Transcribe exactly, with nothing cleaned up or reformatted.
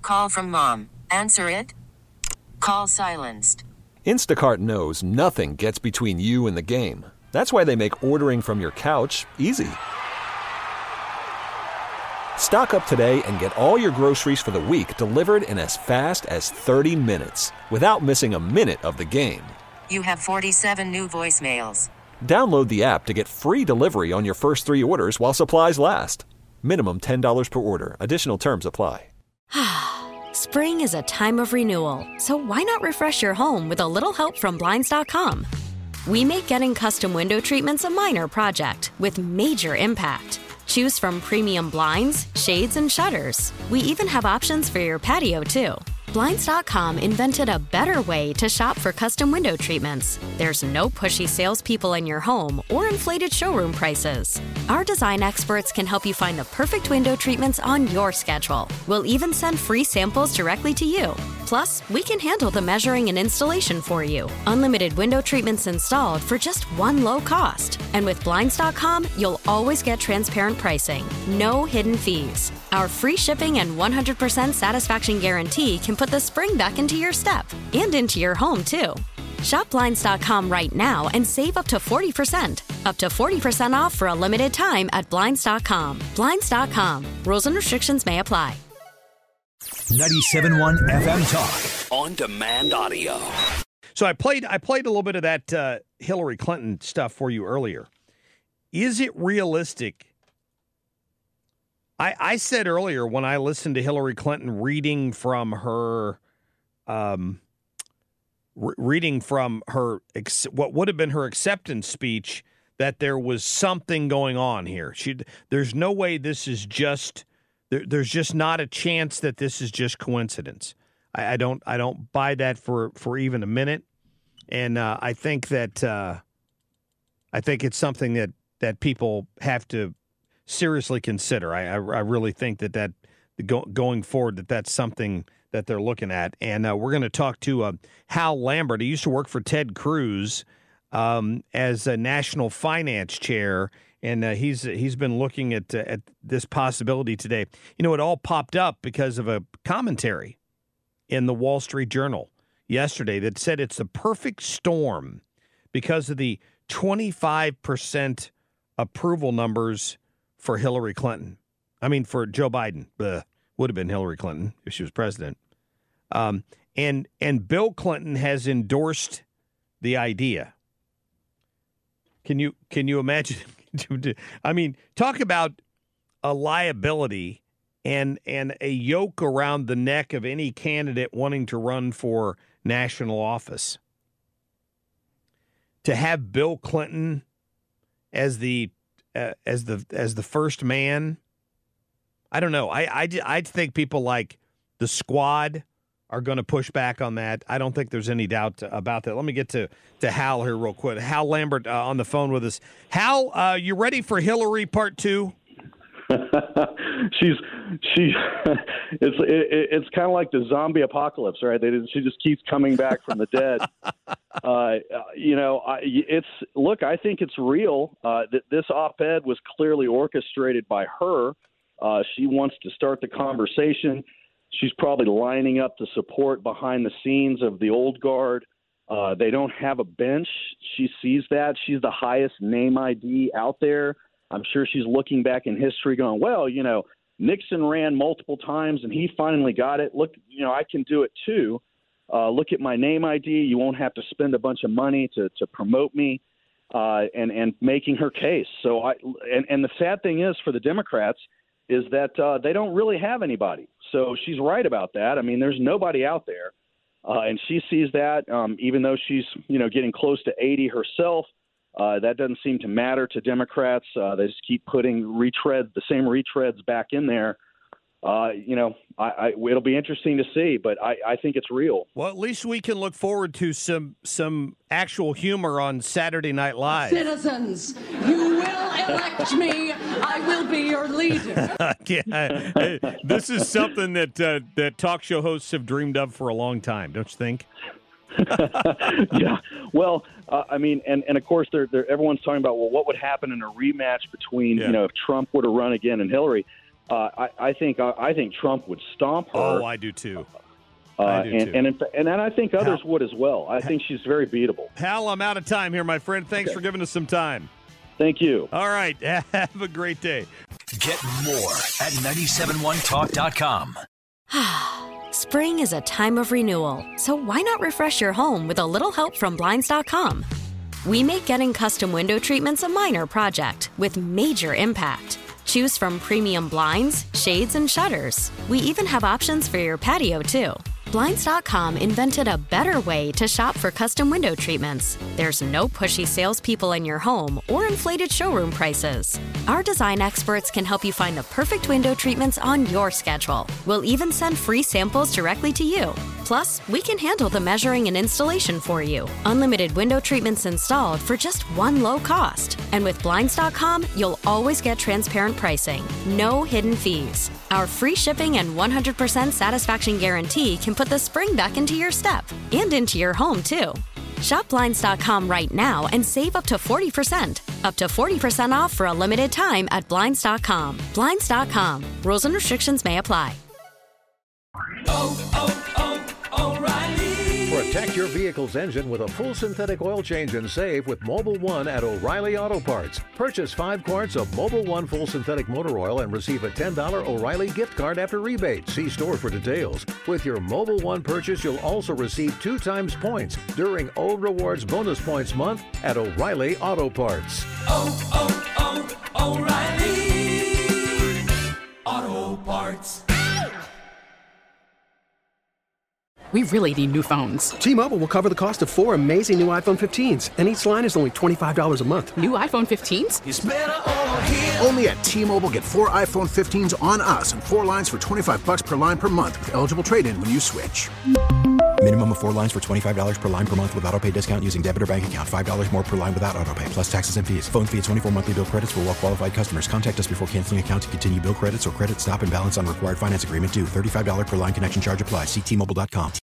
Call from mom. Answer it. Call silenced. Instacart knows nothing gets between you and the game. That's why they make ordering from your couch easy. Stock up today and get all your groceries for the week delivered in as fast as thirty minutes without missing a minute of the game. You have forty-seven new voicemails. Download the app to get free delivery on your first three orders while supplies last. Minimum ten dollars per order. Additional terms apply. Spring is a time of renewal, so why not refresh your home with a little help from Blinds dot com? We make getting custom window treatments a minor project with major impact. Choose from premium blinds, shades, and shutters. We even have options for your patio, too. Blinds dot com invented a better way to shop for custom window treatments. There's no pushy salespeople in your home or inflated showroom prices. Our design experts can help you find the perfect window treatments on your schedule. We'll even send free samples directly to you. Plus, we can handle the measuring and installation for you. Unlimited window treatments installed for just one low cost. And with Blinds dot com, you'll always get transparent pricing. No hidden fees. Our free shipping and one hundred percent satisfaction guarantee can put the spring back into your step and into your home, too. Shop Blinds dot com right now and save up to forty percent. Up to forty percent off for a limited time at Blinds dot com. Blinds dot com. Rules and restrictions may apply. ninety-seven point one F M Talk. On demand audio. So I played I played a little bit of that uh, Hillary Clinton stuff for you earlier. Is it realistic? I, I said earlier when I listened to Hillary Clinton reading from her, um, re- reading from her ex- what would have been her acceptance speech, that there was something going on here. She, there's no way this is just. There, there's just not a chance that this is just coincidence. I, I don't. I don't buy that for, for even a minute. And uh, I think that uh, I think it's something that, that people have to seriously consider. I, I, I really think that that go, going forward that that's something that they're looking at. And uh, we're going to talk to uh, Hal Lambert. He used to work for Ted Cruz um, as a national finance chair, and uh, he's he's been looking at uh, at this possibility today. You know, it all popped up because of a commentary in the Wall Street Journal yesterday that said it's the perfect storm because of the twenty-five percent approval numbers for Hillary Clinton. I mean, for Joe Biden. Bleh, would have been Hillary Clinton if she was president. Um, and and Bill Clinton has endorsed the idea. Can you can you imagine? I mean, talk about a liability and and a yoke around the neck of any candidate wanting to run for national office. To have Bill Clinton as the Uh, as the as the first man, I don't know. I I, I think people like the Squad are going to push back on that. I don't think there's any doubt about that. Let me get to, to Hal here real quick. Hal Lambert uh, on the phone with us. Hal, uh, you ready for Hillary Part Two? she's she it's it, it's kind of like the zombie apocalypse, right? They she just keeps coming back from the dead. uh, you know, I, it's look. I think it's real. Uh, that this op-ed was clearly orchestrated by her. Uh, she wants to start the conversation. She's probably lining up the support behind the scenes of the old guard. Uh, they don't have a bench. She sees that. She's the highest name I D out there. I'm sure she's looking back in history going, well, you know, Nixon ran multiple times and he finally got it. Look, you know, I can do it too. Uh, look at my name I D. You won't have to spend a bunch of money to, to promote me uh, and, and making her case. So I and, and the sad thing is for the Democrats is that uh, they don't really have anybody. So she's right about that. I mean, there's nobody out there. Uh, and she sees that um, even though she's, you know, getting close to eighty herself. Uh, that doesn't seem to matter to Democrats. Uh, they just keep putting retreads, the same retreads back in there. Uh, you know, I, I, it'll be interesting to see, but I, I think it's real. Well, at least we can look forward to some some actual humor on Saturday Night Live. Citizens, you will elect me. I will be your leader. Yeah, this is something that uh, that talk show hosts have dreamed of for a long time, don't you think? Yeah. Well, uh, I mean, and, and of course, they're, they're, everyone's talking about, well, what would happen in a rematch between, yeah. you know, if Trump were to run again and Hillary. uh, I, I think I, I think Trump would stomp her. Oh, I do too. Uh, I do and, too. and, in, and and I think others Hal, would as well. I think she's very beatable. Hal, I'm out of time here, my friend. Thanks okay. for giving us some time. Thank you. All right. Have a great day. Get more at nine seven one talk dot com. Spring is a time of renewal, so why not refresh your home with a little help from Blinds dot com? We make getting custom window treatments a minor project with major impact. Choose from premium blinds, shades, and shutters. We even have options for your patio, too. Blinds dot com invented a better way to shop for custom window treatments. There's no pushy salespeople in your home or inflated showroom prices. Our design experts can help you find the perfect window treatments on your schedule. We'll even send free samples directly to you. Plus, we can handle the measuring and installation for you. Unlimited window treatments installed for just one low cost. And with Blinds dot com, you'll always get transparent pricing. No hidden fees. Our free shipping and one hundred percent satisfaction guarantee can put the spring back into your step and into your home, too. Shop Blinds dot com right now and save up to forty percent. Up to forty percent off for a limited time at Blinds dot com. Blinds dot com. Rules and restrictions may apply. Oh, oh, oh, O'Reilly. Protect your vehicle's engine with a full synthetic oil change and save with Mobil one at O'Reilly Auto Parts. Purchase five quarts of Mobil one full synthetic motor oil and receive a ten dollars O'Reilly gift card after rebate. See store for details. With your Mobil one purchase, you'll also receive two times points during O Rewards Bonus Points Month at O'Reilly Auto Parts. Oh, oh, oh, O'Reilly Auto Parts. We really need new phones. T-Mobile will cover the cost of four amazing new iPhone fifteens, and each line is only twenty-five dollars a month. New iPhone fifteens? It's better over here. Only at T-Mobile, get four iPhone fifteens on us and four lines for twenty-five dollars per line per month with eligible trade-in when you switch. Minimum of four lines for twenty-five dollars per line per month with autopay discount using debit or bank account. five dollars more per line without autopay, plus taxes and fees. Phone fee at twenty-four monthly bill credits for well-qualified customers. Contact us before canceling account to continue bill credits or credit stop and balance on required finance agreement due. thirty-five dollars per line connection charge applies. See T Mobile dot com.